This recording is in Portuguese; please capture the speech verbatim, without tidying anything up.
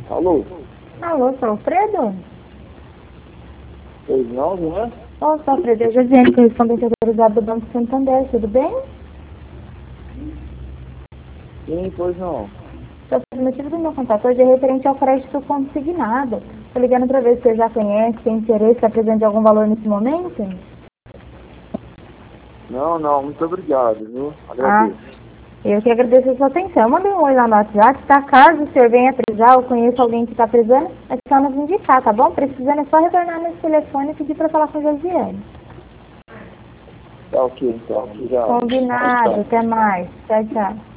Alô? Alô, sou Alfredo? Pois não, não é? Ô, sou Alfredo, eu Josiane, correspondente autorizado do Banco Santander, tudo bem? Sim, pois não. Então, o motivo do meu contato hoje é referente ao crédito consignado. Estou ligando para ver se você já conhece, tem interesse, está presente algum valor nesse momento? Não, não, muito obrigado, viu? Ah, Agradeço. eu que agradeço a sua atenção. Eu mandei um oi lá no WhatsApp, tá? Caso o senhor venha precisar ou conheça alguém que está precisando, é só nos indicar, tá bom? Precisando é só retornar nesse telefone e pedir para falar com a Josiane. Tá ok, então. Obrigado. Combinado, até mais. Tchau, tchau.